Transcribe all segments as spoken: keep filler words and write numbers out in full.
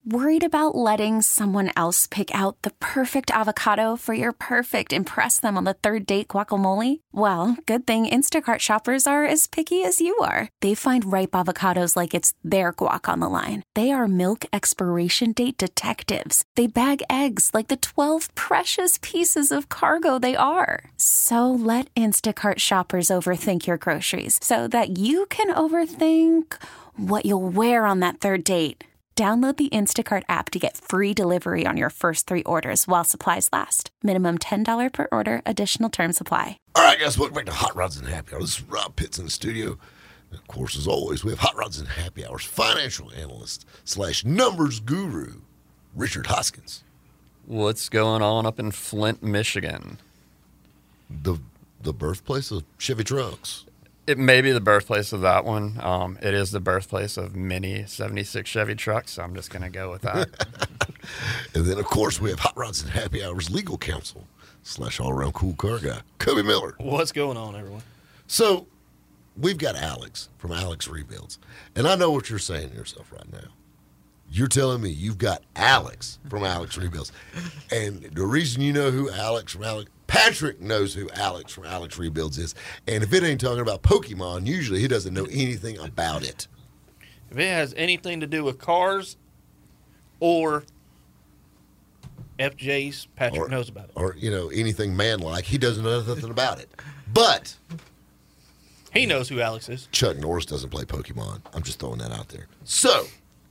Worried about letting someone else pick out the perfect avocado for your perfect impress them on the third date guacamole? Well, good thing Instacart shoppers are as picky as you are. They find ripe avocados like it's their guac on the line. They are milk expiration date detectives. They bag eggs like the twelve precious pieces of cargo they are. So let Instacart shoppers overthink your groceries so that you can overthink what you'll wear on that third date. Download the Instacart app to get free delivery on your first three orders while supplies last. Minimum ten dollars per order. Additional terms apply. All right, guys, welcome back to Hot Rods and Happy Hour. This is Rob Pitts in the studio. And of course, as always, we have Hot Rods and Happy Hours financial analyst slash numbers guru, Richard Hoskins. What's going on up in Flint, Michigan? The the birthplace of Chevy trucks. It may be the birthplace of that one. Um, it is the birthplace of many seventy-six Chevy trucks, so I'm just going to go with that. And then, of course, we have Hot Rods and Happy Hours legal counsel slash all-around cool car guy, Kobe Miller. What's going on, everyone? So, we've got Alex from Alex Rebuilds. And I know what you're saying to yourself right now. You're telling me you've got Alex from Alex Rebuilds. And the reason you know who Alex from Alex, Patrick knows who Alex from Alex Rebuilds is. And if it ain't talking about Pokemon, usually he doesn't know anything about it. If it has anything to do with cars or F Js, Patrick or, knows about it. Or, you know, anything man-like, he doesn't know nothing about it. But he knows who Alex is. Chuck Norris doesn't play Pokemon. I'm just throwing that out there. So,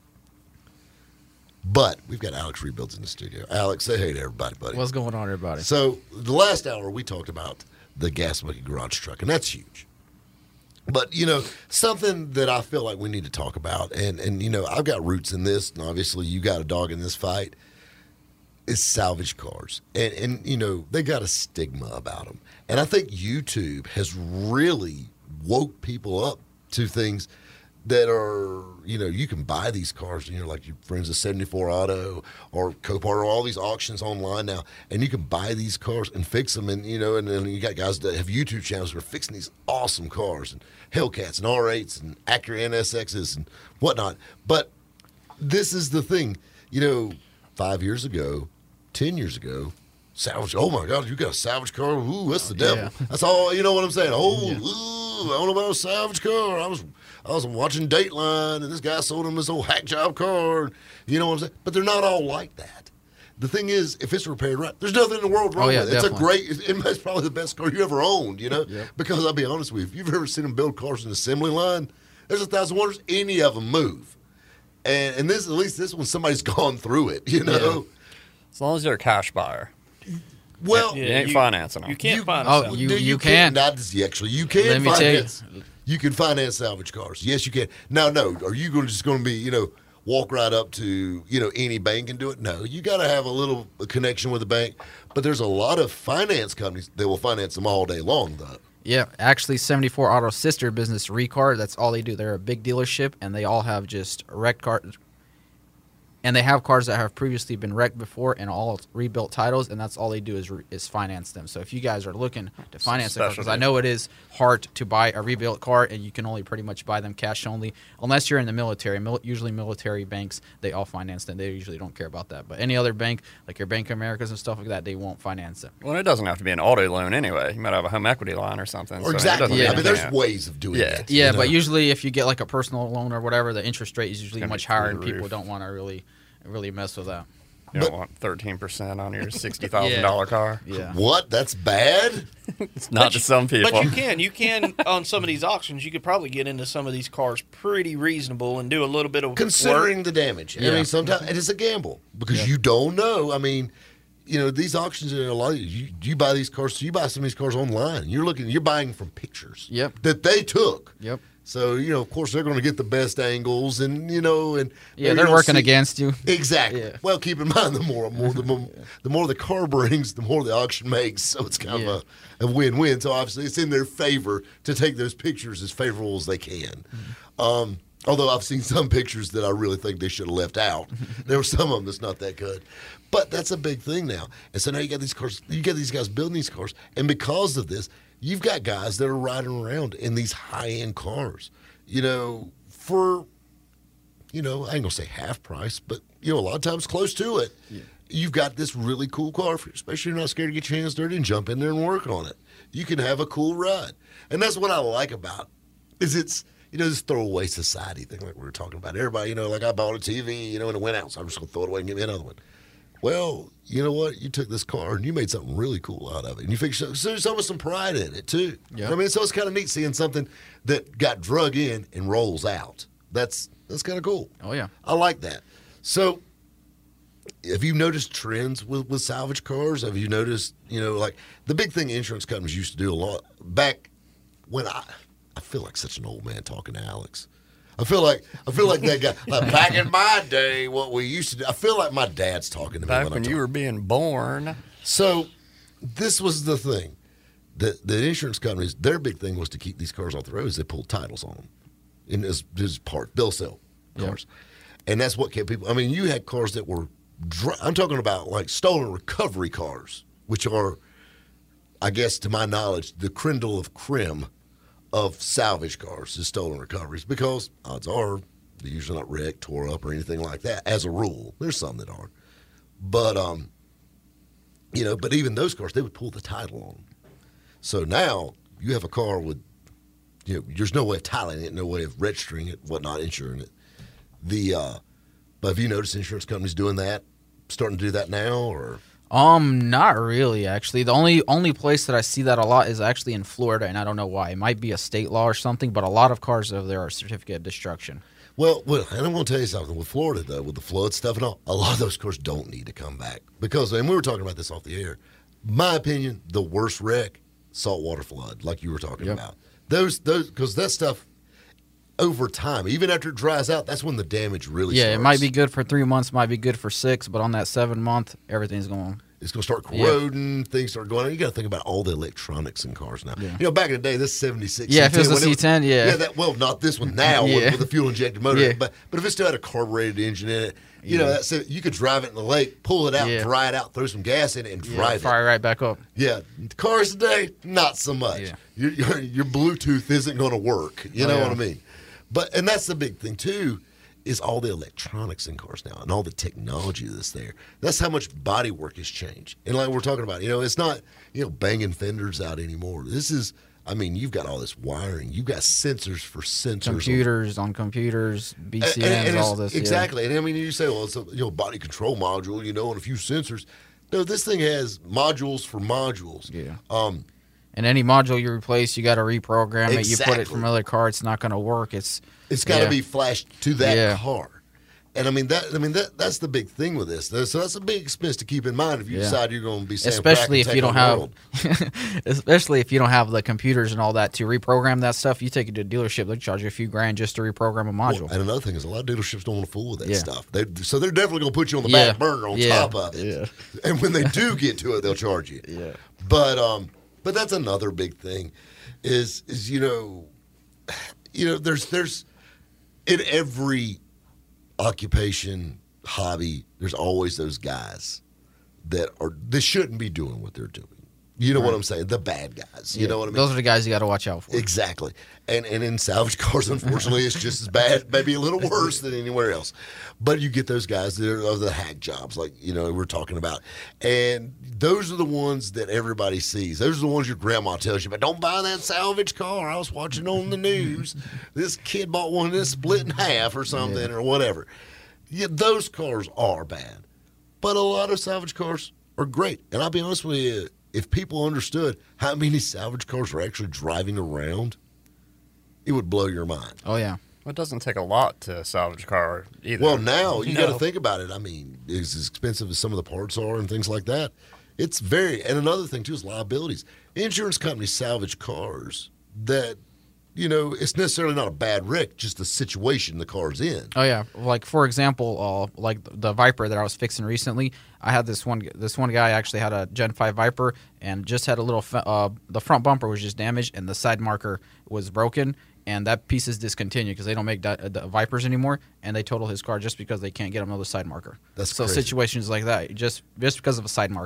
but we've got Alex Rebuilds in the studio. Alex, say hey to everybody, buddy. What's going on, everybody? So the last hour we talked about the gas monkey garage truck, and that's huge. But, you know, something that I feel like we need to talk about, and, and you know, I've got roots in this, and obviously you got a dog in this fight, is salvage cars. And, and, you know, they got a stigma about them. And I think YouTube has really woke people up to things that are, you know, you can buy these cars, you know, like your friends at seventy-four Auto or Copart or all these auctions online now, and you can buy these cars and fix them, and, you know, and then you got guys that have YouTube channels that are fixing these awesome cars, and Hellcats and R eights and Acura N S Xs and whatnot. But this is the thing, you know, five years ago, ten years ago, salvage, oh my God, you got a salvage car? Ooh, that's the devil. Yeah. That's all, you know what I'm saying? Oh, Yeah. ooh, I don't know about a salvage car. I was I was watching Dateline, and this guy sold him this old hack job car. You know what I'm saying? But they're not all like that. The thing is, if it's repaired right, there's nothing in the world wrong Oh, yeah, with it. It's definitely. a great, it, it's probably the best car you ever owned, you know? Yep. Because I'll be honest with you, if you've ever seen them build cars in the assembly line, there's a thousand wonders, any of them move. And and this, at least this one, somebody's gone through it, you know? As long as you're a cash buyer. Well, You ain't financing them. You can't You- finance oh, them. you- do you can. Not just, actually, you can Let me tell you. finance. You can finance salvage cars. Yes, you can. Now, no, are you going to just going to be, you know, walk right up to, you know, any bank and do it? No, you got to have a little connection with the bank. But there's a lot of finance companies that will finance them all day long, though. Yeah, actually, seventy-four Auto sister business, Recar, that's all they do. They're a big dealership, and they all have just wrecked cars. And they have cars that have previously been wrecked before and all rebuilt titles, and that's all they do is re- is finance them. So if you guys are looking to finance a car, because I know it is hard to buy a rebuilt car, and you can only pretty much buy them cash only, unless you're in the military. Mil- usually military banks, they all finance them. They usually don't care about that. But any other bank, like your Bank of Americas and stuff like that, they won't finance them. Well, it doesn't have to be an auto loan anyway. You might have a home equity line or something. Or so it exactly. doesn't Yeah, have I mean, to there's be- ways of doing Yeah. that. Yeah, you know? but usually if you get like a personal loan or whatever, the interest rate is usually gonna be much higher, through and the people roof. don't want to really really mess with that. You But- don't want thirteen percent on your sixty thousand dollars car. Yeah. What? That's bad? It's not to some people. But you can. You can, on some of these auctions, you could probably get into some of these cars pretty reasonable and do a little bit of Considering work. the damage. I Yeah. mean, sometimes it is a gamble because Yeah. you don't know. I mean, you know, these auctions are a lot of you, you buy these cars, you buy some of these cars online. You're looking, you're buying from pictures Yep. that they took. Yep. So, you know, of course, they're going to get the best angles and, you know, and Yeah, maybe they're you'll working see- against you. Exactly. Yeah. Well, keep in mind, the more, more, the more, the more the car brings, the more the auction makes. So it's kind Yeah. of a, a win-win. So obviously, it's in their favor to take those pictures as favorable as they can. Um, although I've seen some pictures that I really think they should have left out. There were some of them that's not that good. But that's a big thing now. And so now you got these cars, you got these guys building these cars, and because of this, you've got guys that are riding around in these high-end cars. You know, for you know, I ain't gonna say half price, but you know, a lot of times close to it. Yeah. You've got this really cool car, for, especially if you're not scared to get your hands dirty and jump in there and work on it. You can have a cool ride, and that's what I like about it, is it's, you know, this throwaway society thing like we were talking about. Everybody, you know, like I bought a T V, you know, and it went out, so I'm just gonna throw it away and get me another one. Well, you know what? You took this car and you made something really cool out of it, and you figured so, so there's almost some pride in it too. Yeah. I mean, so it's kind of neat seeing something that got drug in and rolls out. That's that's kind of cool. Oh yeah, I like that. So, have you noticed trends with, with salvage cars? Have you noticed, you know, like the big thing insurance companies used to do a lot back when I, I feel like such an old man talking to Alex. I feel like I feel like that guy. Like back in my day, what we used to do. I feel like my dad's talking to me. Back when, when I you talk. were being born. So, this was the thing. The the insurance companies, their big thing was to keep these cars off the roads. They pulled titles on them, and this this part they'll sell cars, yep. And that's what kept people. I mean, you had cars that were. I'm talking about like stolen recovery cars, which are, I guess, to my knowledge, the crindle of creme of salvage cars is stolen recoveries, because odds are they're usually not wrecked, tore up, or anything like that. As a rule, there's some that are, but um, you know, but even those cars, they would pull the title on them. So now you have a car with, you know, there's no way of titling it, no way of registering it, whatnot, insuring it. The uh, but have you noticed insurance companies doing that, starting to do that now, or? Um, not really, actually. The only only place that I see that a lot is actually in Florida, and I don't know why. It might be a state law or something, but a lot of cars over there are certificate of destruction. Well, well, and I'm going to tell you something. With Florida, though, with the flood stuff and all, a lot of those cars don't need to come back. Because, and we were talking about this off the air, my opinion, the worst wreck, saltwater flood, like you were talking yep. about. Those, those, because that stuff, over time, even after it dries out, that's when the damage really yeah, starts. Yeah, it might be good for three months, might be good for six, but on that seven month, everything's going. It's going to start corroding. Yeah. Things start going on. You got to think about all the electronics in cars now. Yeah. You know, back in the day, this seventy-six. Yeah, if it was a C ten, yeah. Yeah, that, well, not this one now yeah. with, with a fuel injected motor. Yeah. But but if it still had a carbureted engine in it, you yeah. know, that's it. You could drive it in the lake, pull it out, yeah. dry it out, throw some gas in it, and yeah, drive fire it. Fire right back up. Yeah. Cars today, not so much. Yeah. Your, your, your Bluetooth isn't going to work. You oh, know yeah. what I mean? But and that's the big thing, too, is all the electronics in cars now and all the technology that's there. That's how much body work has changed. And like we're talking about, you know, it's not, you know, banging fenders out anymore. This is, I mean, you've got all this wiring. You've got sensors for sensors. Computers on, on computers, B C Ms, and, and all this. Exactly. Yeah. And I mean, you say, well, it's a you know, body control module, you know, and a few sensors. No, this thing has modules for modules. Yeah. Um, and any module you replace, you got to reprogram exactly. it. You put it from another car, it's not going to work. It's It's got to yeah. be flashed to that yeah. car. And I mean that. I mean that. That's the big thing with this. So that's a big expense to keep in mind if you yeah. decide you're going to be Sam especially if Crack and you don't take have, especially if you don't have the computers and all that to reprogram that stuff. You take it to a dealership, they'll charge you a few grand just to reprogram a module. Well, and another thing is a lot of dealerships don't want to fool with that yeah. stuff. They, so they're definitely going to put you on the yeah. back burner on yeah. top of it. Yeah. And when they do get to it, they'll charge you. Yeah. But um, but that's another big thing, is is you know, you know, there's there's in every occupation, hobby, there's always those guys that are they shouldn't be doing what they're doing. You know right. what I'm saying? The bad guys. You yeah. know what I mean? Those are the guys you got to watch out for. Exactly. And and in salvage cars, unfortunately, it's just as bad, maybe a little worse than anywhere else. But you get those guys that are the hack jobs, like you know we're talking about, and those are the ones that everybody sees. Those are the ones your grandma tells you about. Don't buy that salvage car. I was watching on the news. This kid bought one that's split in half or something yeah. or whatever. Yeah, those cars are bad, but a lot of salvage cars are great. And I'll be honest with you. If people understood how many salvage cars are actually driving around, it would blow your mind. Oh, yeah. Well, it doesn't take a lot to salvage a car either. Well, now you no. got to think about it. I mean, it's as expensive as some of the parts are and things like that. It's very, and another thing too is liabilities. Insurance companies salvage cars that, you know, it's necessarily not a bad wreck, just the situation the car's in. Oh yeah, like for example, uh, like the Viper that I was fixing recently. I had this one. This one guy actually had a Gen five Viper and just had a little. Uh, the front bumper was just damaged and the side marker was broken, and that piece is discontinued because they don't make that, the Vipers anymore. And they total his car just because they can't get another side marker. That's so crazy. Situations like that, just just because of a side marker.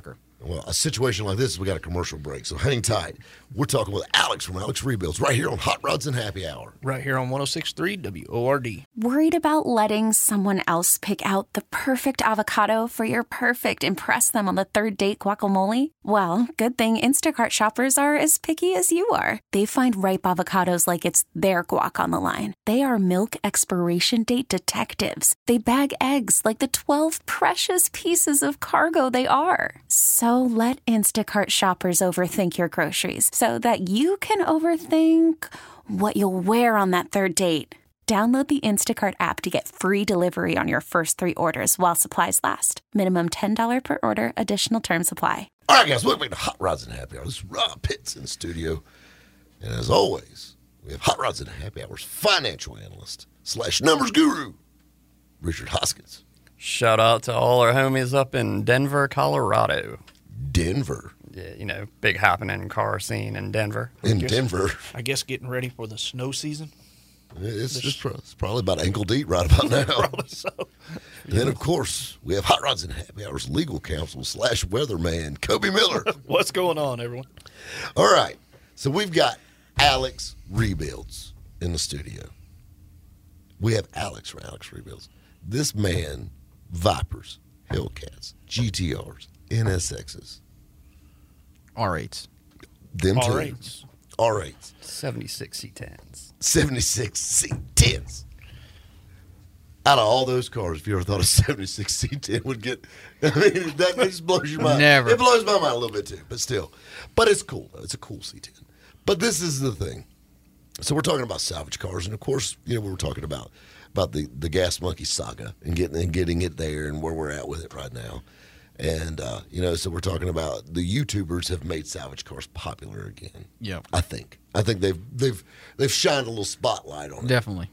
Well, a situation like this, we got a commercial break, so hang tight. We're talking with Alex from Alex Rebuilds right here on Hot Rods and Happy Hour. Right here on one oh six point three W O R D. Worried about letting someone else pick out the perfect avocado for your perfect impress them on the third date guacamole? Well, good thing Instacart shoppers are as picky as you are. They find ripe avocados like it's their guac on the line. They are milk expiration date detectives. They bag eggs like the twelve precious pieces of cargo they are. So let Instacart shoppers overthink your groceries so that you can overthink what you'll wear on that third date. Download the Instacart app to get free delivery on your first three orders while supplies last. Minimum ten dollars per order. Additional terms apply. All right, guys, welcome back to Hot Rods and Happy Hour. This is Rob Pitts in the studio. And as always, we have Hot Rods and Happy Hour's financial analyst slash numbers guru, Richard Hoskins. Shout out to all our homies up in Denver, Colorado. Denver. Yeah, you know, big happening car scene in Denver. In guess- Denver. I guess getting ready for the snow season. It's, it's, pro- it's probably about ankle deep right about now. Probably so. And then, of course, we have Hot Rods and Happy Hour's legal counsel slash weatherman, Kobe Miller. What's going on, everyone? All right. So we've got Alex Rebuilds in the studio. We have Alex from Alex Rebuilds. This man, Vipers, Hellcats, G T Rs, N S Xs. R eights. Them All two. right. R eights. seventy-six C tens. seventy-six C tens. Out of all those cars, if you ever thought a seventy-six C ten would get, I mean, that just blows your mind. Never. It blows my mind a little bit too, but still. But it's cool, though. It's a cool C ten. But this is the thing. So we're talking about salvage cars, and of course, you know, we were talking about about the, the Gas Monkey saga and getting and getting it there and where we're at with it right now. And, uh, you know, so we're talking about the YouTubers have made salvage cars popular again. Yep. I think. I think they've they've they've shined a little spotlight on it. Definitely.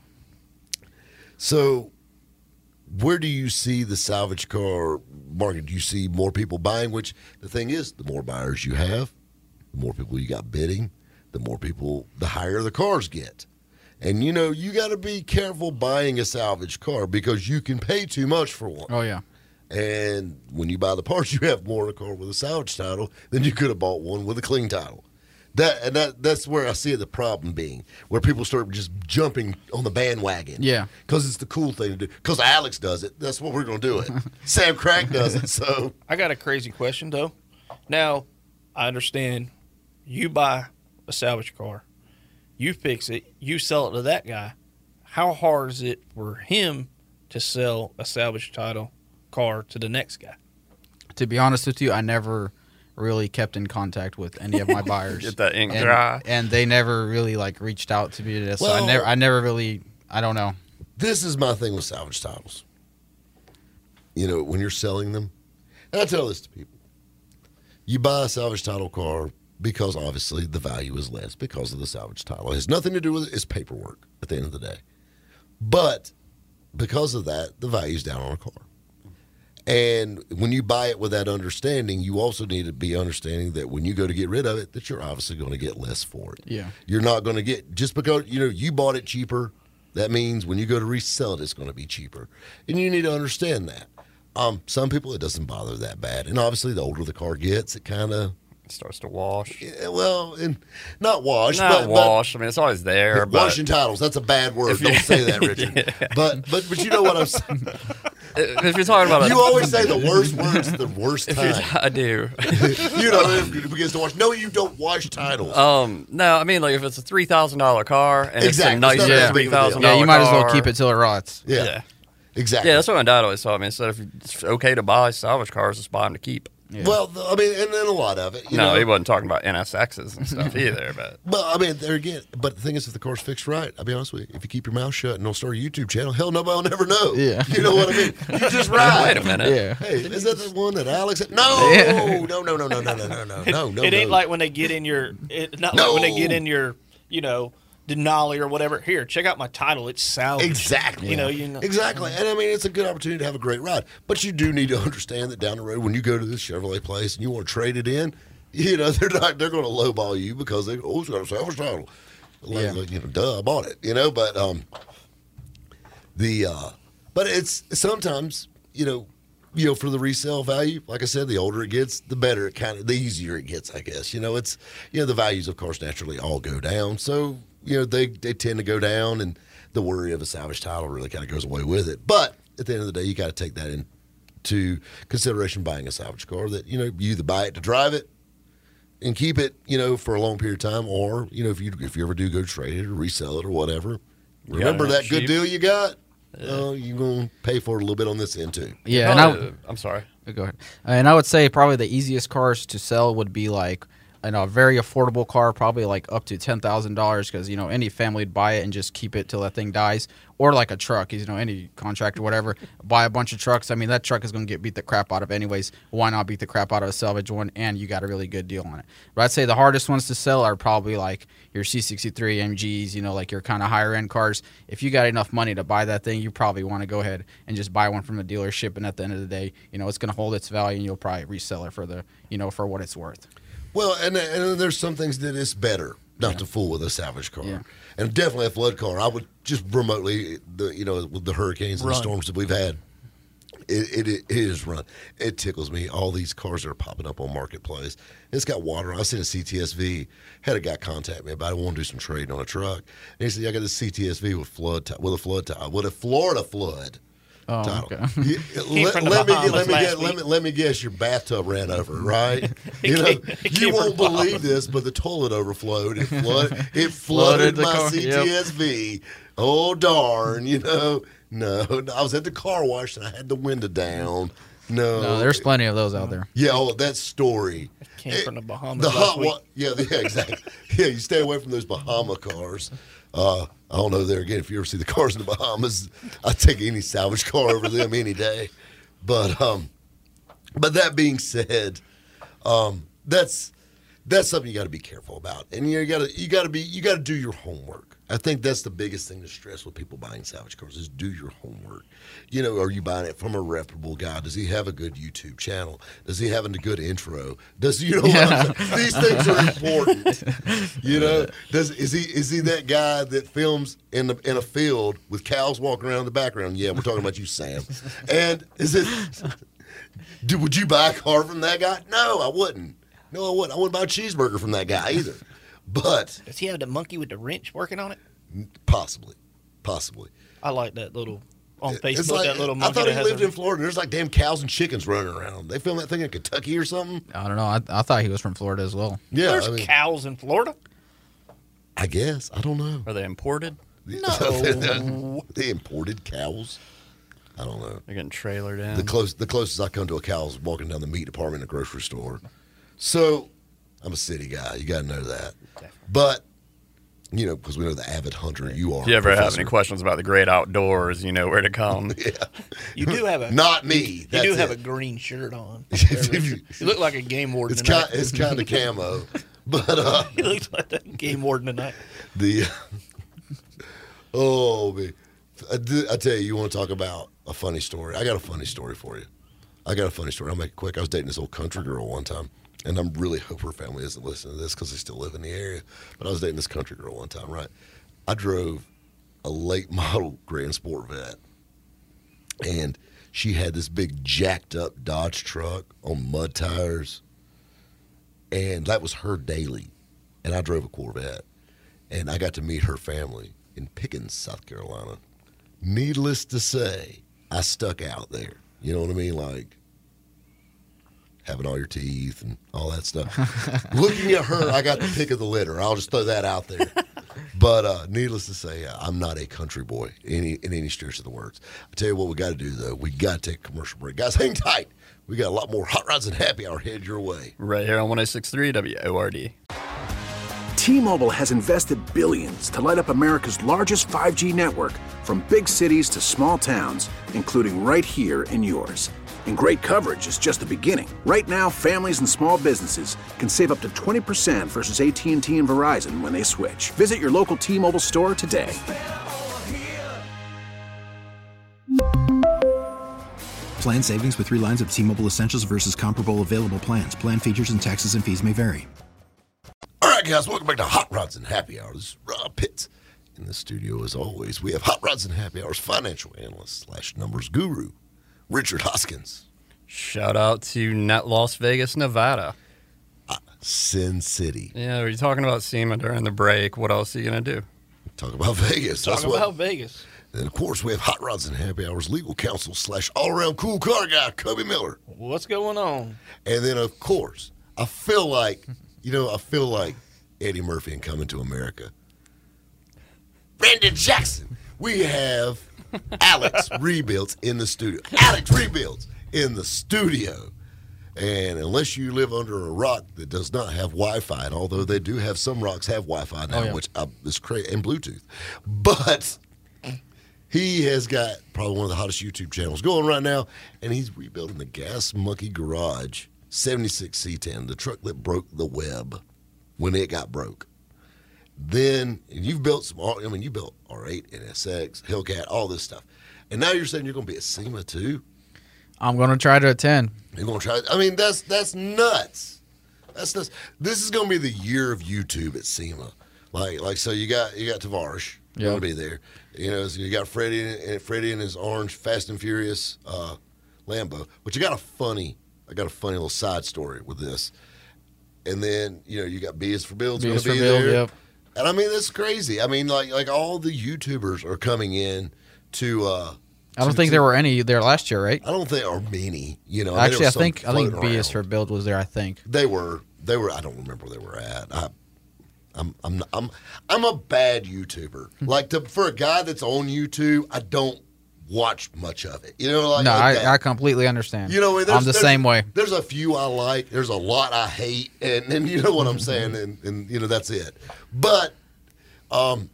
So, where do you see the salvage car market? Do you see more people buying? Which the thing is, the more buyers you have, the more people you got bidding, the more people, the higher the cars get. And you know, you got to be careful buying a salvage car because you can pay too much for one. Oh, yeah. And when you buy the parts, you have more in a car with a salvage title than you could have bought one with a clean title. That and that that's where I see the problem being, where people start just jumping on the bandwagon. Yeah. Because it's the cool thing to do. Because Alex does it. That's what we're going to do it. Sam Crack does it. So I got a crazy question, though. Now, I understand you buy a salvage car, you fix it, you sell it to that guy. How hard is it for him to sell a salvage title car to the next guy? To be honest with you, I never really kept in contact with any of my buyers. Get that ink and, dry. and they never really like reached out to me. So Well- I never, I never really, I don't know. this is my thing with salvage titles. You know, when you're selling them, and I tell this to people, you buy a salvage title car because obviously the value is less because of the salvage title. It has nothing to do with it. It's paperwork at the end of the day. But because of that, the value's down on a car. And when you buy it with that understanding, you also need to be understanding that when you go to get rid of it, that you're obviously going to get less for it. Yeah. You're not going to get, just because, you know, you bought it cheaper, that means when you go to resell it, it's going to be cheaper. And you need to understand that. Um, some people, it doesn't bother that bad. And obviously, the older the car gets, it kind of, It starts to wash. yeah, well, and not wash, Not but, wash. I mean, it's always there. but But washing titles, that's a bad word. Don't say that, Richard. But, but, but you know what I'm saying? if you're talking about a, You always say the worst words at the worst if you're- time. I do. You know, if it begins to wash. No, you don't wash titles. Um, no, I mean, like if it's a three thousand dollar car and Exactly. it's a nice It's not that big three of a deal. thousand Yeah, dollar you might as well car, keep it till it rots. yeah, Yeah. exactly. Yeah, that's what my dad always taught me. Instead of it's okay to buy salvage cars, just buy them to keep. Yeah. Well, the- I mean, and then a lot of it. You no, know, he wasn't talking about N S Xs and stuff either. But Well, I mean, there again. But the thing is, if the car's fixed right, I'll be honest with you. If you keep your mouth shut and don't start a YouTube channel, hell, nobody will never know. Yeah. You know what I mean? You just ride. wait a minute. Yeah. Hey, is that the one that Alex had? No, Yeah. no, no, no, no, no, no, no, no, no, no. It ain't no. like when they get in your, it, not No. like when they get in your, you know, Denali or whatever. Here, check out my title. It's salvage. Exactly. You know, you know. Exactly. And I mean, it's a good opportunity to have a great ride. But you do need to understand that down the road, when you go to this Chevrolet place and you want to trade it in, you know, they're not, they're going to lowball you because they, oh, it's got a salvage title. Like, Yeah. like, you know, duh, I bought it, you know, but, um, the, uh, but it's sometimes, you know, you know, for the resale value, like I said, the older it gets, the better it kind of, the easier it gets, I guess. You know, it's, you know, the values, of course, naturally all go down. So, you know, they, they tend to go down, and the worry of a salvage title really kind of goes away with it. But at the end of the day, you got to take that into consideration buying a salvage car, that, you know, you either buy it to drive it and keep it, you know, for a long period of time, or, you know, if you if you ever do go trade it or resell it or whatever, remember that good cheap. deal you got? Oh, you're going to pay for it a little bit on this end, too. Yeah, and I, Probably- I'm sorry. go ahead. And I would say probably the easiest cars to sell would be like, you know, a very affordable car, probably like up to ten thousand dollars, because, you know, any family would buy it and just keep it till that thing dies. Or like a truck, you know, any contractor, whatever, buy a bunch of trucks. I mean, that truck is going to get beat the crap out of anyways. Why not beat the crap out of a salvage one, and you got a really good deal on it? But I'd say the hardest ones to sell are probably like your C sixty-three M Gs, you know, like your kind of higher end cars. If you got enough money to buy that thing, you probably want to go ahead and just buy one from a dealership, and at the end of the day, you know, it's going to hold its value, and you'll probably resell it for the, you know, for what it's worth. Well, and, and there's some things that it's better not Yeah. to fool with a salvage car. Yeah. And definitely a flood car. I would just remotely, the you know, with the hurricanes and Run. the storms that we've had, it, it, it is run. It tickles me. All these cars that are popping up on Marketplace. It's got water. I seen a C T S V. Had a guy contact me about it. I want to do some trading on a truck. And he said, I got this C T S V with flood, ti- with a flood, ti- with a Florida flood. Oh, title. okay. Yeah, Came let, from the let me Bahamas let me last get, let week. me let me guess. Your bathtub ran over, right? You know, came- it you came won't from believe Bahamas. this, but the toilet overflowed. It flooded. It Flooded flooded the my car, C T S V. Oh darn! You know, no, no, I was at the car wash and I had the window down. No, No, there's plenty of those out there. yeah. Oh, that story. Came It- from the Bahamas The last hot week. wa- yeah, yeah, exactly. Yeah, you stay away from those Bahama cars. Uh, I don't know there again. If you ever see the cars in the Bahamas, I'd take any salvage car over them any day. But um, but that being said, um, that's that's something you got to be careful about, and you got to you got to be you got to do your homework. I think that's the biggest thing to stress with people buying salvage cars is do your homework. You know, are you buying it from a reputable guy? Does he have a good YouTube channel? Does he have a good intro? Does you know what I'm saying? These things are important. You know, does is he is he that guy that films in the in a field with cows walking around in the background? Yeah, we're talking about you, Sam. And is it? Do, would you buy a car from that guy? No, I wouldn't. No, I wouldn't. I wouldn't buy a cheeseburger from that guy either. But Does he have the monkey with the wrench working on it? possibly, possibly. I like that little on Facebook. It's like, that little I monkey thought that he has lived a, in Florida. There's like damn cows and chickens running around. They filmed that thing in Kentucky or something. I don't know. I, I thought he was from Florida as well. Yeah, There's I mean, cows in Florida. I guess I don't know. Are they imported? No. They imported cows. I don't know. They're getting trailered in. The close, the closest I come to a cow is walking down the meat department in a grocery store. So, I'm a city guy. You got to know that. But, you know, because we know the avid hunter you are. if you ever have Professor. any questions about the great outdoors, you know where to come. You do have a Not me. You That's do have it. a green shirt on. you You look like a game warden It's tonight. kind, it's kind of camo, but uh, You look like that game warden tonight. the oh man, I, do- I tell you, you want to talk about a funny story? I got a funny story for you. I got a funny story. I'll make it quick. I was dating this old country girl one time, and I'm really hope her family isn't listening to this because they still live in the area. But I was dating this country girl one time, right? I drove a late model Grand Sport Vet, and she had this big jacked up Dodge truck on mud tires, and that was her daily. And I drove a Corvette, and I got to meet her family in Pickens, South Carolina. Needless to say, I stuck out there. You know what I mean? Like having all your teeth and all that stuff. Looking at her, I got the pick of the litter. I'll just throw that out there. But uh, needless to say, I'm not a country boy in any, in any stretch of the words. I tell you what we got to do, though. We got to take a commercial break. Guys, hang tight. We got a lot more Hot Rods and Happy Hour headed your way. Right here on one oh six point three W O R D. T-Mobile has invested billions to light up America's largest five G network, from big cities to small towns, including right here in yours. And great coverage is just the beginning. Right now, families and small businesses can save up to twenty percent versus A T and T and Verizon when they switch. Visit your local T-Mobile store today. Plan savings with three lines of T-Mobile Essentials versus comparable available plans. Plan features and taxes and fees may vary. All right, guys, welcome back to Hot Rods and Happy Hour. This is Rob Pitts. In the studio, as always, we have Hot Rods and Happy Hour's financial analyst slash numbers guru, Richard Hoskins. Shout out to Net Las Vegas, Nevada. Uh, Sin City. Yeah, we were talking about SEMA during the break. What else are you going to do? Talk about Vegas. Talk That's about what, Vegas. And, of course, we have Hot Rods and Happy Hours legal counsel slash all-around cool car guy, Cubby Miller. What's going on? And then, of course, I feel like, you know, I feel like Eddie Murphy in Coming to America. Brandon Jackson. We have Alex Rebuilds in the studio. Alex Rebuilds in the studio. And unless you live under a rock that does not have Wi-Fi, and although they do have some rocks have Wi-Fi now, Oh, yeah. which I, is crazy, and Bluetooth, but he has got probably one of the hottest YouTube channels going right now, and he's rebuilding the Gas Monkey Garage seventy-six C ten, the truck that broke the web when it got broke. Then and you've built some. I mean, you built R eight, N S X, Hellcat, all this stuff, and now you're saying you're going to be at SEMA too. I'm going to try to attend. You're going to try. I mean, that's that's nuts. That's nuts. This is going to be the year of YouTube at SEMA. Like like so, you got you got Tavares Yeah. going to be there. You know, so you got Freddie and Freddie in his orange Fast and Furious uh, Lambo. But you got a funny. I got a funny little side story with this. And then you know you got B is for Build's going B is to be for Build, there. yep. And I mean, that's crazy. I mean, like like all the YouTubers are coming in to. Uh, I don't to- think to- there were any there last year, right? I don't think there are many. You know, I mean, there Actually, I was some think I think floating B is around. for Build was there. I think. They were. They were. I don't remember where they were at. I, I'm. I'm. I'm. I'm a bad YouTuber. Like to, for a guy that's on YouTube, I don't watch much of it. You know, like no, like that. I, I completely understand. You know, there's, I'm the there's- same way. There's a few I like. There's a lot I hate, and, and you know what I'm saying, and, and you know that's it. But, um,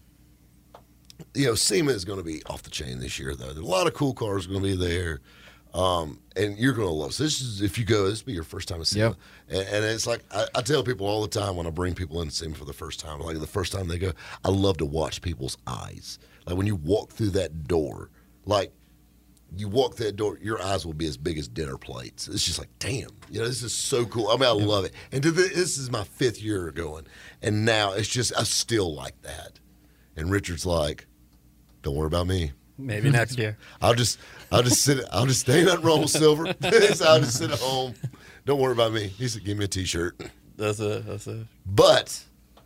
you know, SEMA is going to be off the chain this year, though. There's a lot of cool cars going to be there, um, and you're going to love. So this is if you go, this will be your first time at SEMA, Yep. and, and it's like I, I tell people all the time when I bring people in SEMA for the first time, like the first time they go, I love to watch people's eyes. Like when you walk through that door, like. You walk that door, your eyes will be as big as dinner plates. It's just like, damn, you know, this is so cool. I mean, I love it. And to the, this is my fifth year going, and now it's just I still like that. And Richard's like, don't worry about me. Maybe next year. I'll just, I'll just sit. I'll just stay nothing wrong with Silver. So I'll just sit at home. Don't worry about me. He said, give me a T-shirt. That's a that's a But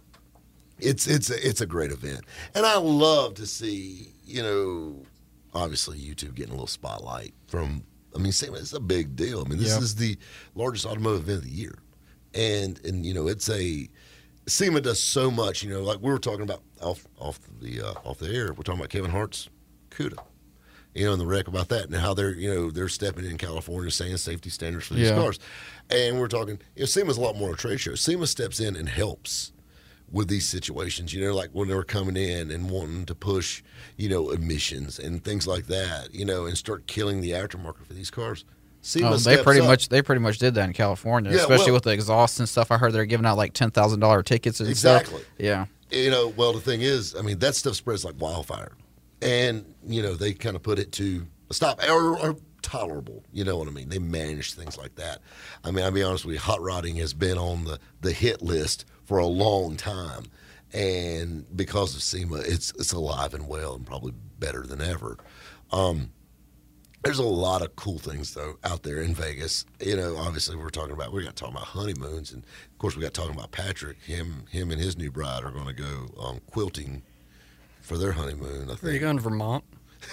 it's it's a, it's a great event, and I love to see you know. Obviously, YouTube getting a little spotlight from, I mean, SEMA, it's a big deal. I mean, this Yep. is the largest automotive event of the year. And, and you know, it's a, SEMA does so much, you know, like we were talking about off off the uh, off the air, we're talking about Kevin Hart's CUDA, you know, and the wreck about that and how they're, you know, they're stepping in California saying safety standards for these Yeah. cars. And we're talking, you know, SEMA's a lot more a trade show. SEMA steps in and helps with these situations, you know, like when they were coming in and wanting to push, you know, emissions and things like that, you know, and start killing the aftermarket for these cars. SEMA Oh, they steps pretty up. much they pretty much did that in California, Yeah, especially well- with the exhaust and stuff. I heard they're giving out like ten thousand dollar tickets and Exactly. stuff. Yeah, You know, well, the thing is, I mean, that stuff spreads like wildfire. And, you know, they kind of put it to a stop or, or tolerable. You know what I mean? They manage things like that. I mean, I'll be honest with you, hot rodding has been on the, the hit list for a long time. And because of SEMA, it's it's alive and well and probably better than ever. Um, there's a lot of cool things, though, out there in Vegas. You know, obviously, we're talking about, we got talking about honeymoons. And, of course, we got talking about Patrick. Him him and his new bride are going to go um, quilting for their honeymoon, I Where are you think. going to Vermont?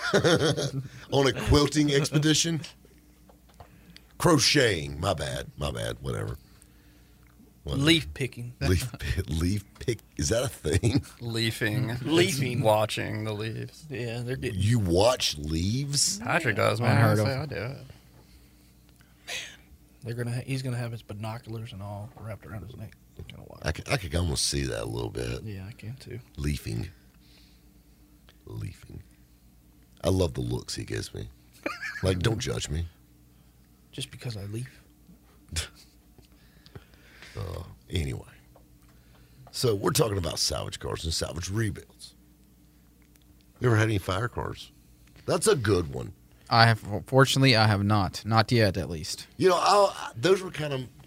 On a quilting expedition? Crocheting. My bad. My bad. Whatever. What? Leaf picking. Leaf, leaf pick. Is that a thing? Leafing. Leafing. It's watching the leaves. Yeah, they're getting. You watch leaves? Patrick does, man. I heard I, of- say I do it. They're gonna. Ha- he's gonna have his binoculars and all wrapped around his neck. Gonna watch. I could, I could almost see that a little bit. Yeah, I can too. Leafing. Leafing. I love the looks he gives me. Like, don't judge me. Just because I leaf. Uh, anyway. So we're talking about salvage cars and salvage rebuilds. You ever had any fire cars? That's a good one. I have. Fortunately, I have not. Not yet, at least. You know, I, those were kind of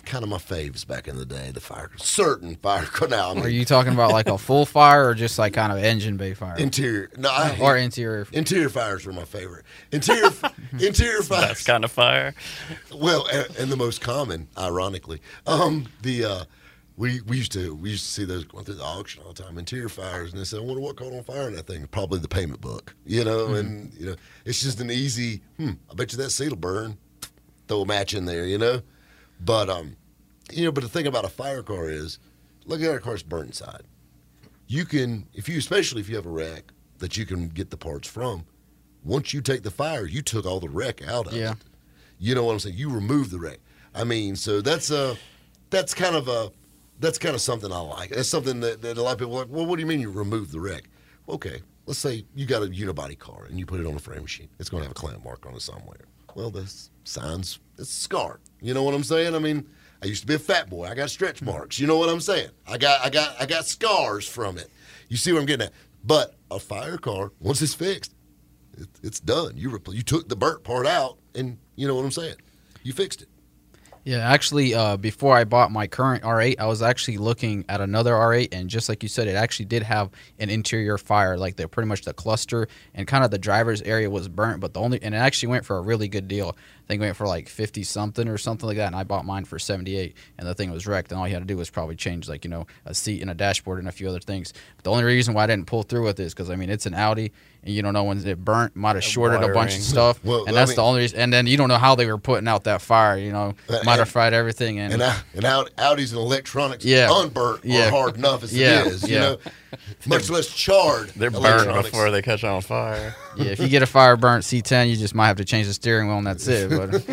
kind of my faves back in the day. The fire, certain fire car. Now, I mean, Are you talking about like a full fire or just like kind of engine bay fire? interior? No, I or hate- interior. Interior fires were my favorite. Interior, interior fires. That's kind of fire. Well, and, and the most common, ironically, um, the uh, we we used to we used to see those going through the auction all the time. Interior fires, and they said, "I wonder what caught on fire in that thing." Probably the payment book, you know. Mm-hmm. And you know, it's just an easy. Hmm, I bet you that seat'll burn. Throw a match in there, you know. But um, you know, but the thing about a fire car is, look at our car's burnt inside. You can, if you, especially if you have a wreck that you can get the parts from. Once you take the fire, you took all the wreck out of Yeah. it. You know what I'm saying? You remove the wreck. I mean, so that's a, that's kind of a, that's kind of something I like. That's something that, that a lot of people are like, well, what do you mean you remove the wreck? Okay, let's say you got a unibody car and you put it on a frame machine. It's going to have a clamp mark on it somewhere. Well, this signs, it's a scar. You know what I'm saying? I mean, I used to be a fat boy. I got stretch marks. You know what I'm saying? I got, I got, I got scars from it. You see what I'm getting at? But a fire car, once it's fixed, it, it's done. You repl- you took the burnt part out, and you know what I'm saying? You fixed it. Yeah, actually, uh, before I bought my current R eight, I was actually looking at another R eight, and just like you said, it actually did have an interior fire, like the pretty much the cluster and kind of the driver's area was burnt, but the only and it actually went for a really good deal. I think it went for like fifty something or something like that, and I bought mine for seventy-eight, and the thing was wrecked, and all you had to do was probably change like you know a seat and a dashboard and a few other things. But the only reason why I didn't pull through with this because I mean it's an Audi, and you don't know when it burnt, might have shorted a bunch wiring. of stuff, Well, and I that's mean- the only reason. And then you don't know how they were putting out that fire, you know, Uh, might have and- fried everything, and, And I, and Audi, Audi's and electronics, Yeah. unburnt Yeah. are hard enough as Yeah. it is. You Yeah. know, much less charred. They're burnt electronics. before they catch on fire. yeah, if you get a fire burnt C ten, you just might have to change the steering wheel, and that's it.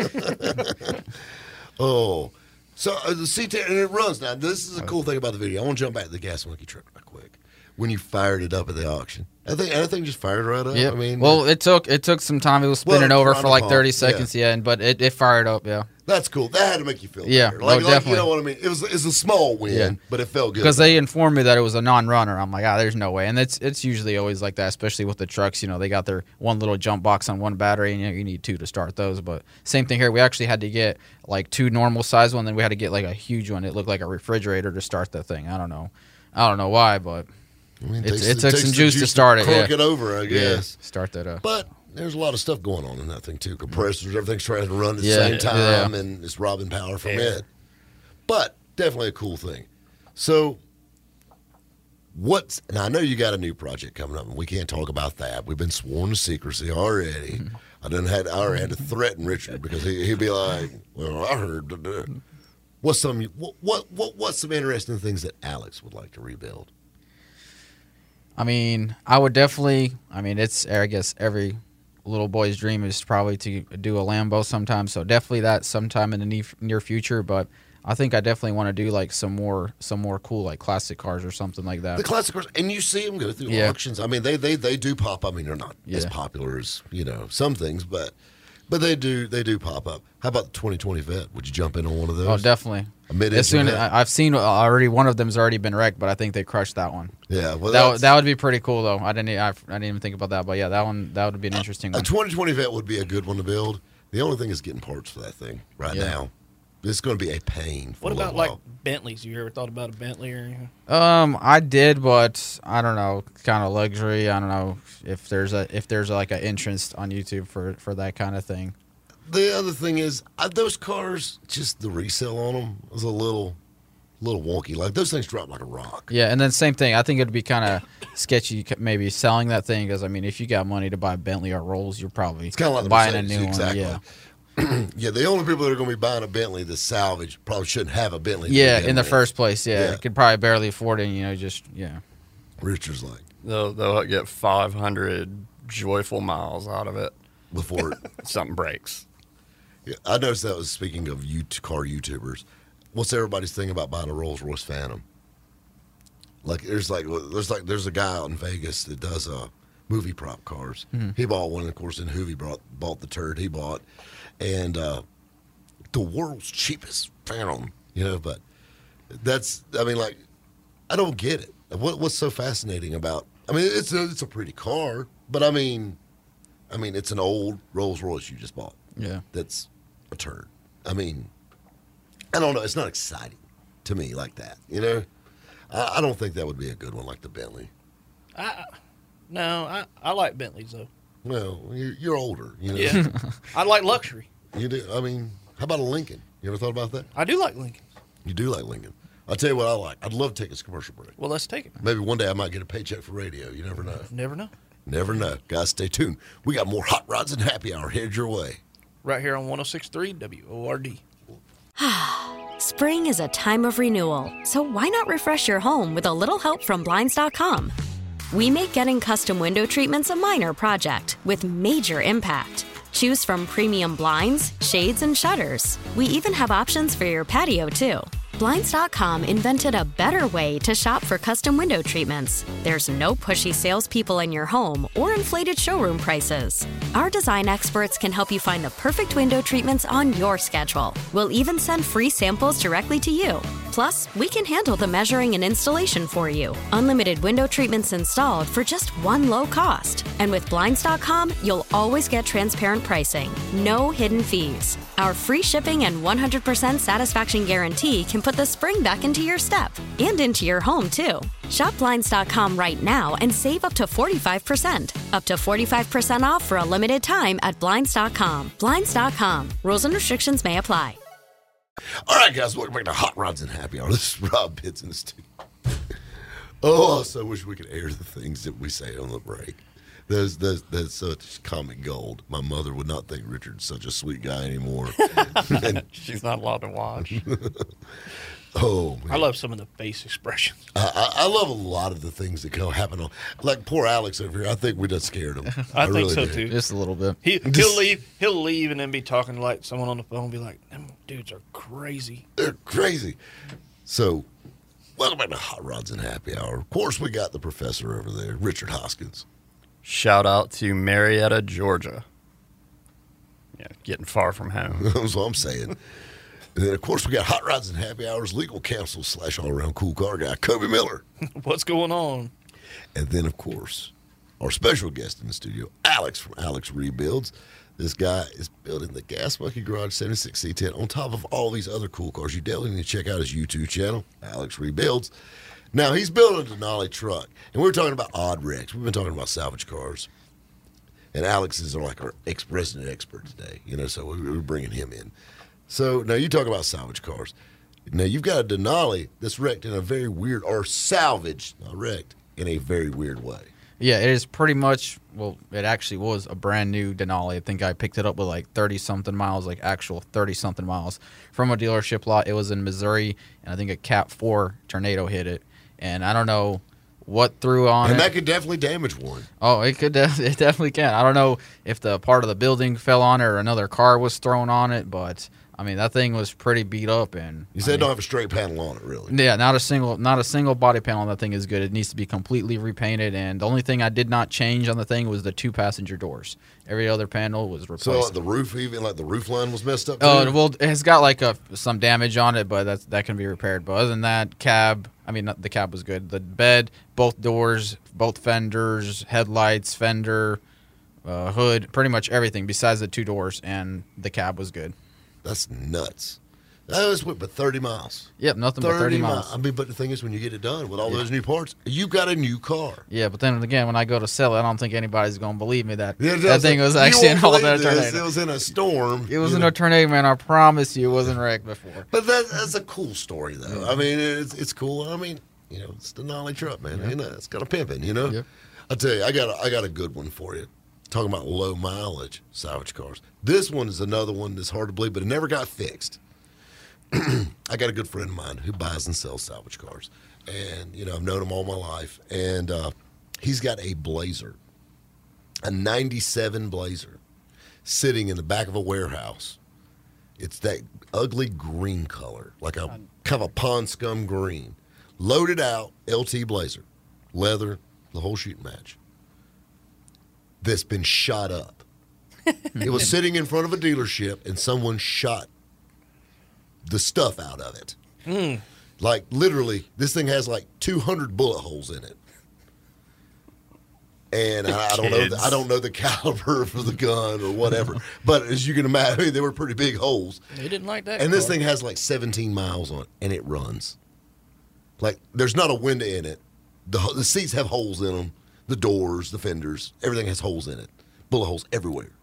But Oh, so uh, the C ten and it runs now. This is a cool thing about the video. I want to jump back to the gas monkey truck real quick. When you fired it up at the auction, I think I think just fired right up. yeah, I mean, well, it took it took some time. It was spinning Well, over trying for to like pump, thirty yeah. seconds, yeah, and but it, it fired up, yeah, that's cool. That had to make you feel Yeah, better. no, Like, like, definitely. you know what I mean? It was it's a small win, Yeah. but it felt good. because they informed me that it was a non-runner. I'm like, ah, there's no way, and it's it's usually always like that, especially with the trucks. You know, they got their one little jump box on one battery, and you, know, you need two to start those. But same thing here. We actually had to get like two normal size one, then we had to get like a huge one. It looked like a refrigerator to start the thing. I don't know, I don't know why, but. I mean, It- takes it the- took takes some the juice to start it, Crook yeah. it over, I guess. Yeah, start that up. But there's a lot of stuff going on in that thing too. Compressors, everything's trying to run at the Yeah, same yeah. time, and it's robbing power from Yeah. it. But definitely a cool thing. So, what's now? I know you got a new project coming up, and we can't talk about that. We've been sworn to secrecy already. I done had I already had to threaten Richard because he, he'd be like, "Well, I heard." da, da." What's some what, what what what's some interesting things that Alex would like to rebuild? I mean, I would definitely. I mean, it's I guess every little boy's dream is probably to do a Lambo sometime. So definitely that sometime in the near, near future. But I think I definitely want to do like some more some more cool like classic cars or something like that. The classic cars, and you see them go through Yeah. auctions. I mean, they they they do pop up. I mean, they're not as Yeah. popular as you know some things, but but they do they do pop up. How about the twenty twenty Vet? Would you jump in on one of those? Oh, definitely. A mid-engine As soon as Vet? I, I've seen already, one of them's already been wrecked, but I think they crushed that one. Yeah, well, That that's- would- that would be pretty cool though. I didn't e, I, I didn't even think about that, but yeah, that one that would be an interesting a one. twenty twenty Vet would be a good one to build. The only thing is getting parts for that thing right Yeah. now. It's going to be a pain. For What a about little like while. Bentleys? You ever thought about a Bentley or anything? Um, I did, but I don't know, kind of luxury. I don't know if there's a if there's like an entrance on YouTube for for that kind of thing. The other thing is uh, those cars, just the resale on them was a little little wonky. Like those things drop like a rock. Yeah, and then same thing. I think it'd be kind of sketchy, c- maybe selling that thing because I mean, if you got money to buy Bentley or Rolls, you're probably It's kind of like the buying a Mercedes, new exactly. one. Yeah, Yeah, the only people that are going to be buying a Bentley that's salvage probably shouldn't have a Bentley. to yeah. begin In the with. first place, yeah, Yeah. could probably barely afford it. And, you know, just yeah. Richard's like They'll they'll get five hundred joyful miles out of it. before. Something breaks. Yeah, I noticed that was speaking of you car YouTubers. What's everybody's thing about buying a Rolls Royce Phantom? Like there's like there's like there's a guy out in Vegas that does uh, movie prop cars. He bought one, of course, and Hoovy brought bought the turd he bought, and uh, the world's cheapest Phantom. You know, but that's I mean like I don't get it. What what's so fascinating about? I mean, it's a it's a pretty car, but I mean, I mean it's an old Rolls Royce you just bought. Yeah. That's a turd. I mean, I don't know. It's not exciting to me like that. You know, I, I don't think that would be a good one like the Bentley. I, no, I, I like Bentleys though. Well, you're, you're older. You know? Yeah, I like luxury. You do. I mean, how about a Lincoln? You ever thought about that? I do like Lincolns. You do like Lincoln. I'll tell you what I like. I'd love to take this commercial break. Well, let's take it. Maybe one day I might get a paycheck for radio. You never know. Never know. Never know. Guys, stay tuned. We got more Hot Rods and Happy Hour headed your way. Right here on one oh six point three W O R D. Spring is a time of renewal, so why not refresh your home with a little help from Blinds dot com? We make getting custom window treatments a minor project with major impact. Choose from premium blinds, shades, and shutters. We even have options for your patio, too. Blinds dot com invented a better way to shop for custom window treatments. There's no pushy salespeople in your home or inflated showroom prices. Our design experts can help you find the perfect window treatments on your schedule. We'll even send free samples directly to you. Plus, we can handle the measuring and installation for you. Unlimited window treatments installed for just one low cost. And with Blinds dot com, you'll always get transparent pricing. No hidden fees. Our free shipping and one hundred percent satisfaction guarantee can put the spring back into your step and into your home, too. Shop Blinds dot com right now and save up to forty-five percent. Up to forty-five percent off for a limited time at Blinds dot com. Blinds dot com. Rules and restrictions may apply. All right, guys, welcome back to Hot Rods and Happy Hour. This is Rob Pitts in the studio. Oh, I so wish we could air the things that we say on the break. That's, that's, that's such comic gold. My mother would not think Richard's such a sweet guy anymore. And, She's not allowed to watch. oh, man. I love some of the face expressions. I, I, I love a lot of the things that can happen. On, like poor Alex over here. I think we just scared him. I, think really so, did. too. Just a little bit. He, he'll leave He'll leave and then be talking to like someone on the phone and be like, them dudes are crazy. They're crazy. So, welcome back to Hot Rods and Happy Hour. Of course, we got the professor over there, Richard Hoskins. Shout out to Marietta, Georgia. Yeah, getting far from home. That's what I'm saying. And then, of course, we got Hot Rods and Happy Hours legal counsel slash all-around cool car guy, Kobe Miller. What's going on? And then, of course, our special guest in the studio, Alex from Alex Rebuilds. This guy is building the Gas Monkey Garage seventy-six C ten on top of all these other cool cars. You definitely need to check out his YouTube channel, Alex Rebuilds. Now, he's building a Denali truck, and we're talking about odd wrecks. We've been talking about salvage cars. And Alex is like our ex-president expert today, you know, so we're bringing him in. So now you talk about salvage cars. Now, you've got a Denali that's wrecked in a very weird, or salvaged, not wrecked, in a very weird way. Yeah, it is pretty much, well, it actually was a brand new Denali. I think I picked it up with like thirty-something miles, like actual thirty-something miles from a dealership lot. It was in Missouri, and I think a Cat four tornado hit it. And I don't know what threw on and it. And that could definitely damage one. Oh, it could. Def- it definitely can. I don't know if the part of the building fell on it or another car was thrown on it, but I mean that thing was pretty beat up. And you said I it mean, don't have a straight panel on it, really. Yeah, not a single, not a single body panel on that thing is good. It needs to be completely repainted. And the only thing I did not change on the thing was the two passenger doors. Every other panel was replaced. So like the roof, even like the roof line was messed up. Oh, too? well, it's got like a some damage on it, but that's that can be repaired. But other than that, cab. I mean, not, the cab was good. The bed, both doors, both fenders, headlights, fender, uh, hood, pretty much everything besides the two doors, and the cab was good. That's nuts. That was what, but thirty miles. Yep, nothing but thirty miles. I mean, but the thing is, when you get it done with all yeah. those new parts, you got a new car. Yeah, but then again, when I go to sell it, I don't think anybody's going to believe me that yeah, that thing was actually in all that tornado. It was in a storm. It was in know. a tornado, man. I promise you, it wasn't wrecked before. But that, that's a cool story, though. I mean, it's it's cool. I mean, you know, it's the Denali truck, man. Yeah. You know, it's got a pimping, you know. Yeah. I'll tell you, I got a, I got a good one for you. Talking about low mileage salvage cars. This one is another one that's hard to believe, but it never got fixed. I got a good friend of mine who buys and sells salvage cars. And, you know, I've known him all my life. And uh, he's got a Blazer, a ninety-seven Blazer, sitting in the back of a warehouse. It's that ugly green color, like a kind of a pond scum green. Loaded out L T Blazer, leather, the whole shooting match. That's been shot up. It was sitting in front of a dealership, and someone shot the stuff out of it. Mm. Like, literally, this thing has like two hundred bullet holes in it. And I, I don't know. The, I don't know the caliber for the gun or whatever. But as you can imagine, I mean, they were pretty big holes. They didn't like that. And this car. thing has like seventeen miles on it, and it runs. Like there's not a window in it. The the seats have holes in them. The doors, the fenders, everything has holes in it. Bullet holes everywhere.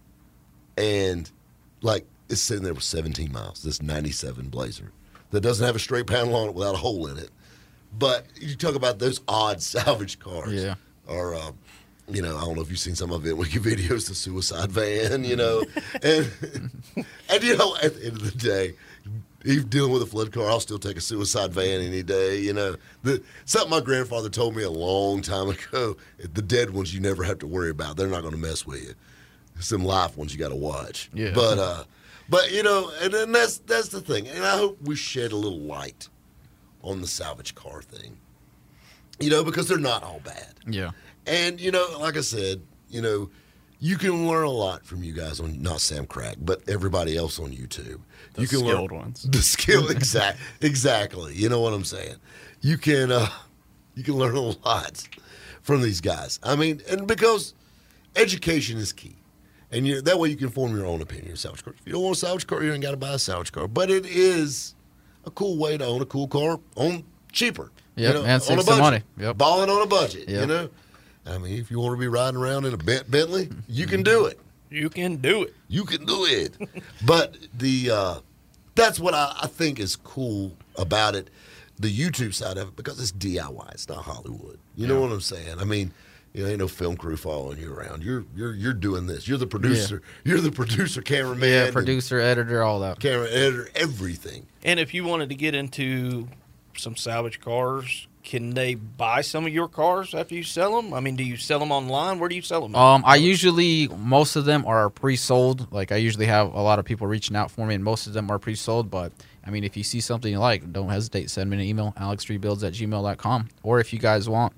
And like it's sitting there with seventeen miles. This ninety-seven Blazer that doesn't have a straight panel on it without a hole in it. But you talk about those odd salvage cars. Yeah. Or, um, you know, I don't know if you've seen some of it. Wiki videos, the suicide van, you know. and, and, you know, at the end of the day, even dealing with a flood car, I'll still take a suicide van any day, you know. The, something my grandfather told me a long time ago, the dead ones you never have to worry about. They're not going to mess with you. It's them live ones you got to watch. Yeah. But, uh, but you know, and, and that's, that's the thing. And I hope we shed a little light on the salvage car thing. You know, because they're not all bad. Yeah. And, you know, like I said, you know, you can learn a lot from you guys on, not Sam Crack, but everybody else on YouTube. The you can skilled learn, ones. The skill, exact, exactly. You know what I'm saying? You can, uh, you can learn a lot from these guys. I mean, and because education is key. And you, that way you can form your own opinion of salvage cars. If you don't want a salvage car, you ain't got to buy a salvage car. But it is a cool way to own a cool car on cheaper. Yep, you know, and save on a some budget. money. Yep. Balling on a budget, you Yep. know? I mean, if you want to be riding around in a Bent- Bentley, you can do it. You can do it. You can do it. But the uh, that's what I, I think is cool about it, the YouTube side of it, because it's D I Y. It's not Hollywood. You know what I'm saying? I mean, you know, ain't no film crew following you around. You're you're you're doing this. You're the producer. You're the producer, cameraman. Yeah, producer, editor, all that. Camera editor, everything. And if you wanted to get into some salvage cars, can they buy some of your cars after you sell them? I mean, do you sell them online? Where do you sell them? Um, I usually, most of them are pre-sold. Like, I usually have a lot of people reaching out for me, and most of them are pre-sold. But, I mean, if you see something you like, don't hesitate. Send me an email, alex rebuilds at gmail dot com. Or if you guys want,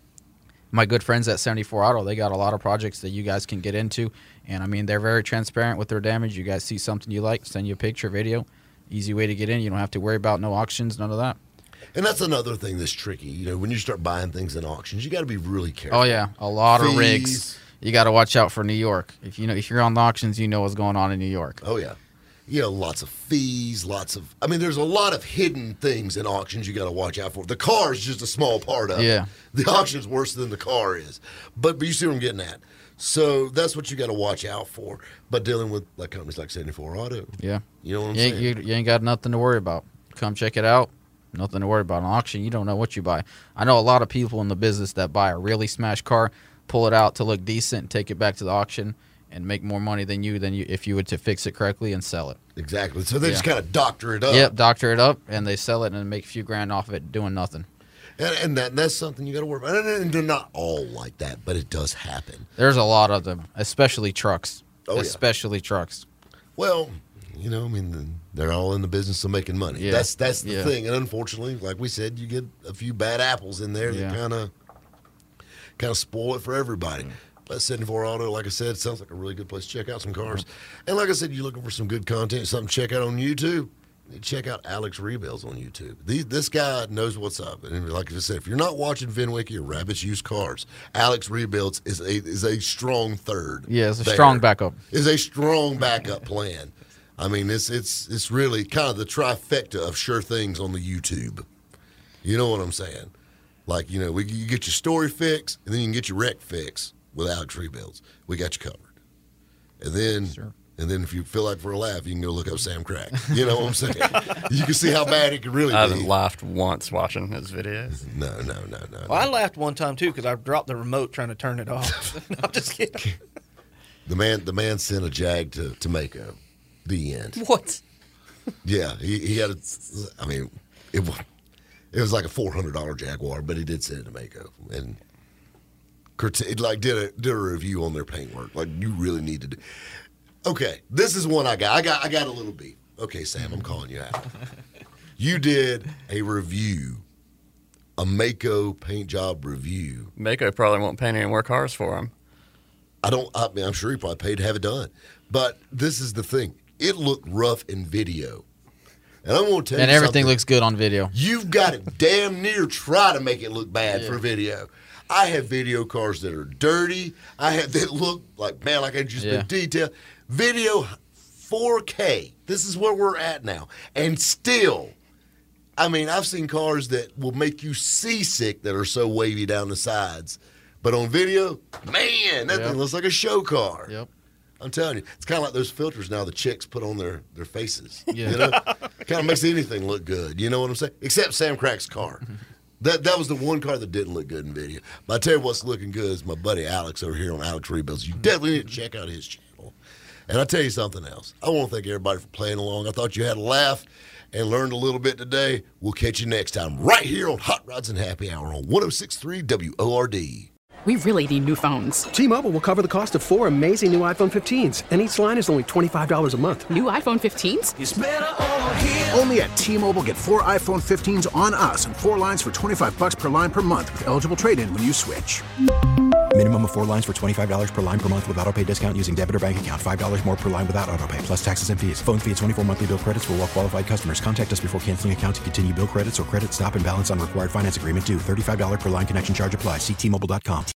my good friends at seventy-four Auto, they got a lot of projects that you guys can get into. And, I mean, they're very transparent with their damage. You guys see something you like, send you a picture, video. Easy way to get in. You don't have to worry about no auctions, none of that. And that's another thing that's tricky. You know, when you start buying things in auctions, you got to be really careful. Oh yeah, a lot Fees. of rigs. You got to watch out for New York. If you know, if you're on the auctions, you know what's going on in New York. Oh yeah, you know, lots of fees, lots of. I mean, there's a lot of hidden things in auctions you got to watch out for. The car is just a small part of Yeah. it. The auction's worse than the car is. But but you see what I'm getting at. So that's what you got to watch out for. But dealing with like companies like seventy-four Auto, Yeah, you know what I'm you, saying? you, you ain't got nothing to worry about. Come check it out. Nothing to worry about. An auction, you don't know what you buy. I know a lot of people in the business that buy a really smashed car, pull it out to look decent, and take it back to the auction and make more money than you than you if you were to fix it correctly and sell it. Exactly. So they Yeah. just kind of doctor it up. Yep, doctor it up, and they sell it and make a few grand off of it doing nothing. And, and that that's something you got to worry about. And, and they're not all like that, but it does happen. There's a lot of them, especially trucks. Oh, yeah. especially trucks. Well, you know, I mean, they're all in the business of making money. Yeah. That's that's the Yeah. thing. And unfortunately, like we said, you get a few bad apples in there Yeah. that kind of kind of spoil it for everybody. But seventy-four Auto, like I said, sounds like a really good place to check out some cars. And like I said, you're looking for some good content, something to check out on YouTube. Check out Alex Rebuilds on YouTube. These, this guy knows what's up. And like I said, if you're not watching VinWiki or Rabbit's Used Cars, Alex Rebuilds is a is a strong third. Yeah, it's a there. strong backup. Is a strong backup plan. I mean, it's it's it's really kind of the trifecta of sure things on the YouTube. You know what I'm saying? Like, you know, we you get your story fix, and then you can get your wreck fix with Alex Rebuilds. We got you covered. And then, Sure. and then if you feel like for a laugh, you can go look up Sam Crack. You know what I'm saying? You can see how bad it can really I be. haven't laughed once watching his videos. No, no, no, no. Well, I laughed one time too because I dropped the remote trying to turn it off. No, I'm just kidding. The man, the man sent a Jag to, to Mako. The end. What? Yeah, he, he had a, I mean, it was, it was like a four hundred dollars Jaguar, but he did send it to Mako. And it like did a, did a review on their paintwork. Like, you really need to do. Okay, this is one I got. I got I got a little beef. Okay, Sam, I'm calling you out. You did a review, a Mako paint job review. Mako probably won't paint any more cars for him. I don't, I mean, I'm sure he probably paid to have it done. But this is the thing. It looked rough in video. And I'm going to tell And you everything something. looks good on video. You've got to damn near try to make it look bad Yeah. for video. I have video cars that are dirty. I have that look like, man, like I just Yeah. been detailed. Video four K. This is where we're at now. And still, I mean, I've seen cars that will make you seasick that are so wavy down the sides. But on video, man, that Yep. thing looks like a show car. Yep. I'm telling you, it's kind of like those filters now the chicks put on their, their faces. Yeah. You know? Kind of makes anything look good. You know what I'm saying? Except Sam Crack's car. That that was the one car that didn't look good in video. But I tell you what's looking good is my buddy Alex over here on Alex Rebuilds. You definitely need to check out his channel. And I'll tell you something else. I want to thank everybody for playing along. I thought you had a laugh and learned a little bit today. We'll catch you next time right here on Hot Rods and Happy Hour on one oh six point three W O R D. We really need new phones. T-Mobile will cover the cost of four amazing new iPhone fifteens, and each line is only twenty-five dollars a month. New iPhone fifteens? It's better over here. Only at T-Mobile, get four iPhone fifteens on us and four lines for twenty-five dollars per line per month with eligible trade-in when you switch. Minimum of four lines for twenty-five dollars per line per month with autopay discount using debit or bank account. five dollars more per line without autopay, plus taxes and fees. Phone fee at twenty-four monthly bill credits for well-qualified customers. Contact us before canceling account to continue bill credits or credit stop and balance on required finance agreement due. thirty-five dollars per line connection charge applies. See T Mobile dot com.